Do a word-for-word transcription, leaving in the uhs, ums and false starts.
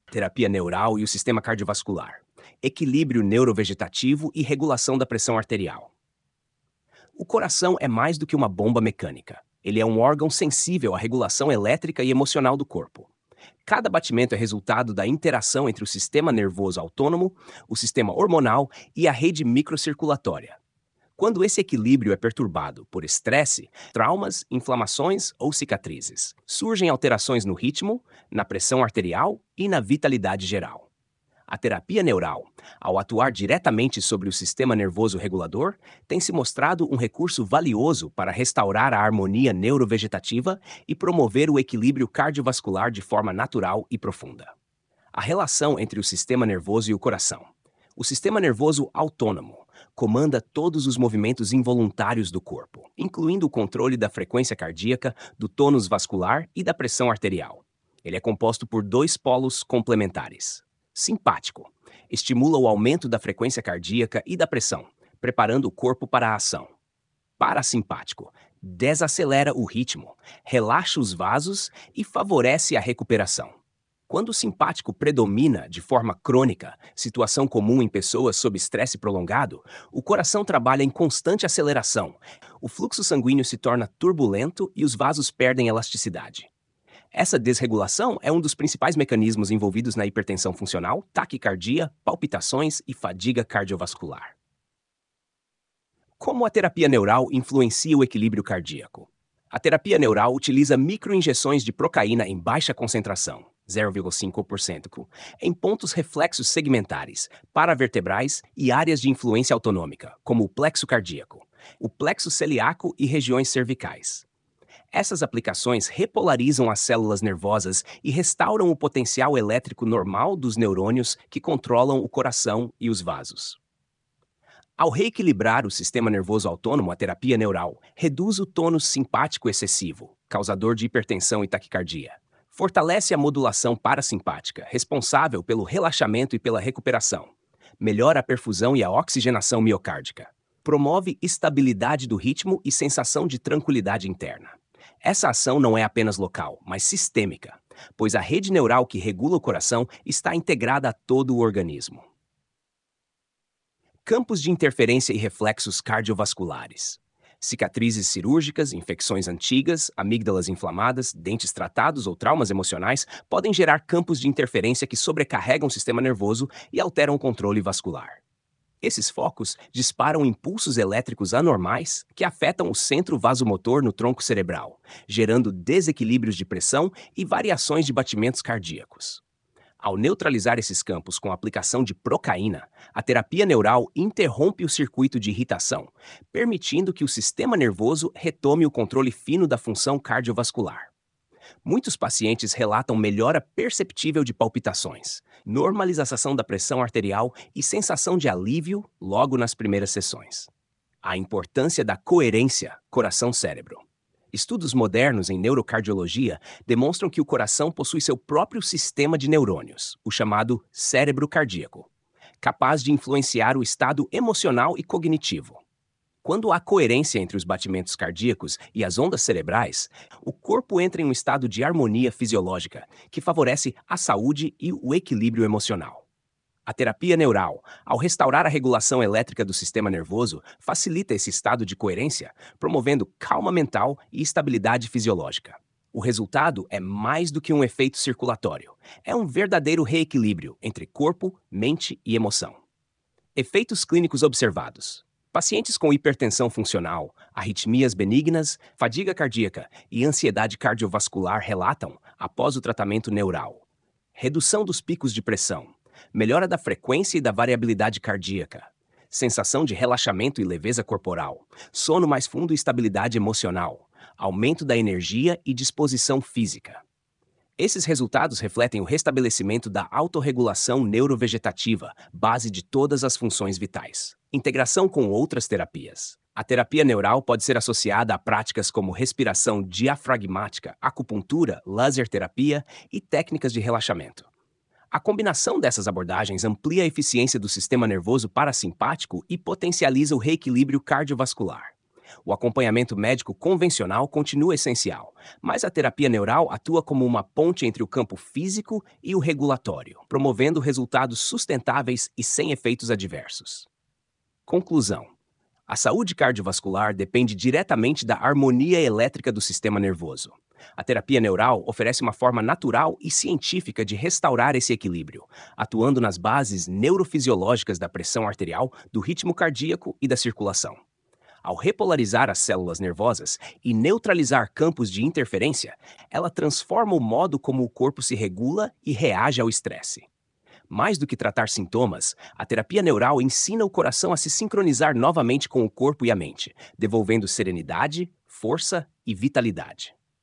terapia neural e o sistema cardiovascular, equilíbrio neurovegetativo e regulação da pressão arterial. O coração é mais do que uma bomba mecânica. Ele é um órgão sensível à regulação elétrica e emocional do corpo. Cada batimento é resultado da interação entre o sistema nervoso autônomo, o sistema hormonal e a rede microcirculatória. Quando esse equilíbrio é perturbado por estresse, traumas, inflamações ou cicatrizes, surgem alterações no ritmo, na pressão arterial e na vitalidade geral. A terapia neural, ao atuar diretamente sobre o sistema nervoso regulador, tem se mostrado um recurso valioso para restaurar a harmonia neurovegetativa e promover o equilíbrio cardiovascular de forma natural e profunda. A relação entre o sistema nervoso e o coração. O sistema nervoso autônomo comanda todos os movimentos involuntários do corpo, incluindo o controle da frequência cardíaca, do tônus vascular e da pressão arterial. Ele é composto por dois polos complementares. Simpático. Estimula o aumento da frequência cardíaca e da pressão, preparando o corpo para a ação. Parasimpático. Desacelera o ritmo, relaxa os vasos e favorece a recuperação. Quando o simpático predomina de forma crônica, situação comum em pessoas sob estresse prolongado, o coração trabalha em constante aceleração, o fluxo sanguíneo se torna turbulento e os vasos perdem elasticidade. Essa desregulação é um dos principais mecanismos envolvidos na hipertensão funcional, taquicardia, palpitações e fadiga cardiovascular. Como a terapia neural influencia o equilíbrio cardíaco? A terapia neural utiliza microinjeções de procaína em baixa concentração, zero vírgula cinco por cento, em pontos reflexos segmentares, paravertebrais e áreas de influência autonômica, como o plexo cardíaco, o plexo celíaco e regiões cervicais. Essas aplicações repolarizam as células nervosas e restauram o potencial elétrico normal dos neurônios que controlam o coração e os vasos. Ao reequilibrar o sistema nervoso autônomo, a terapia neural reduz o tônus simpático excessivo, causador de hipertensão e taquicardia. Fortalece a modulação parasimpática, responsável pelo relaxamento e pela recuperação. Melhora a perfusão e a oxigenação miocárdica. Promove estabilidade do ritmo e sensação de tranquilidade interna. Essa ação não é apenas local, mas sistêmica, pois a rede neural que regula o coração está integrada a todo o organismo. Campos de interferência e reflexos cardiovasculares. Cicatrizes cirúrgicas, infecções antigas, amígdalas inflamadas, dentes tratados ou traumas emocionais podem gerar campos de interferência que sobrecarregam o sistema nervoso e alteram o controle vascular. Esses focos disparam impulsos elétricos anormais que afetam o centro vasomotor no tronco cerebral, gerando desequilíbrios de pressão e variações de batimentos cardíacos. Ao neutralizar esses campos com a aplicação de procaína, a terapia neural interrompe o circuito de irritação, permitindo que o sistema nervoso retome o controle fino da função cardiovascular. Muitos pacientes relatam melhora perceptível de palpitações, normalização da pressão arterial e sensação de alívio logo nas primeiras sessões. A importância da coerência coração-cérebro. Estudos modernos em neurocardiologia demonstram que o coração possui seu próprio sistema de neurônios, o chamado cérebro cardíaco, capaz de influenciar o estado emocional e cognitivo. Quando há coerência entre os batimentos cardíacos e as ondas cerebrais, o corpo entra em um estado de harmonia fisiológica, que favorece a saúde e o equilíbrio emocional. A terapia neural, ao restaurar a regulação elétrica do sistema nervoso, facilita esse estado de coerência, promovendo calma mental e estabilidade fisiológica. O resultado é mais do que um efeito circulatório. É um verdadeiro reequilíbrio entre corpo, mente e emoção. Efeitos clínicos observados. Pacientes com hipertensão funcional, arritmias benignas, fadiga cardíaca e ansiedade cardiovascular relatam, após o tratamento neural, redução dos picos de pressão, melhora da frequência e da variabilidade cardíaca, sensação de relaxamento e leveza corporal, sono mais fundo e estabilidade emocional, aumento da energia e disposição física. Esses resultados refletem o restabelecimento da autorregulação neurovegetativa, base de todas as funções vitais. Integração com outras terapias. A terapia neural pode ser associada a práticas como respiração diafragmática, acupuntura, laser terapia e técnicas de relaxamento. A combinação dessas abordagens amplia a eficiência do sistema nervoso parasimpático e potencializa o reequilíbrio cardiovascular. O acompanhamento médico convencional continua essencial, mas a terapia neural atua como uma ponte entre o campo físico e o regulatório, promovendo resultados sustentáveis e sem efeitos adversos. Conclusão: a saúde cardiovascular depende diretamente da harmonia elétrica do sistema nervoso. A terapia neural oferece uma forma natural e científica de restaurar esse equilíbrio, atuando nas bases neurofisiológicas da pressão arterial, do ritmo cardíaco e da circulação. Ao repolarizar as células nervosas e neutralizar campos de interferência, ela transforma o modo como o corpo se regula e reage ao estresse. Mais do que tratar sintomas, a terapia neural ensina o coração a se sincronizar novamente com o corpo e a mente, devolvendo serenidade, força e vitalidade.